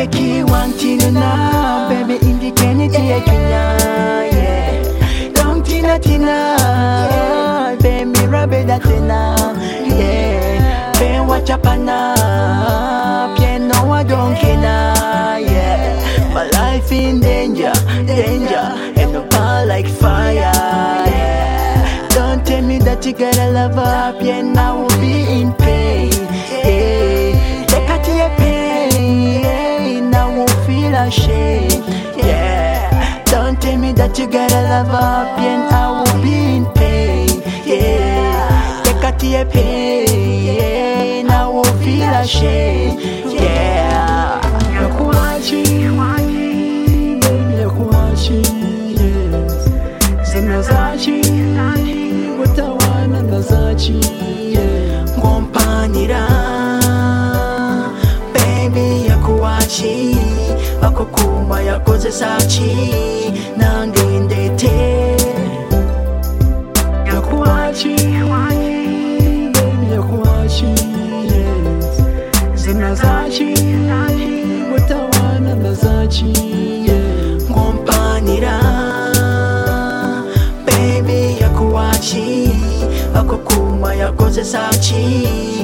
keki wanting na baby indikeni tia kinya yeah don't tina baby rabe datina yeah ben wachapana piano wa donkina yeah my life in danger and no power like fire yeah don't tell me that you got a lover up yeah now will be in pain yeah take out your pain yeah now won't feel ashamed yeah don't tell me that you got a lover up yeah I will be in pain yeah take out your pain yeah now won't feel ashamed yeah yakuachi baby yakuachi yes zinazachi watawana nazachi yeah ngompanira baby yakuachi akokuma yakoze sachi nange ndete yakuachi baby yakuachi yes zinazachi watawana nazachi yeah ngompanira baby yakuachi akokuma yakoze sachi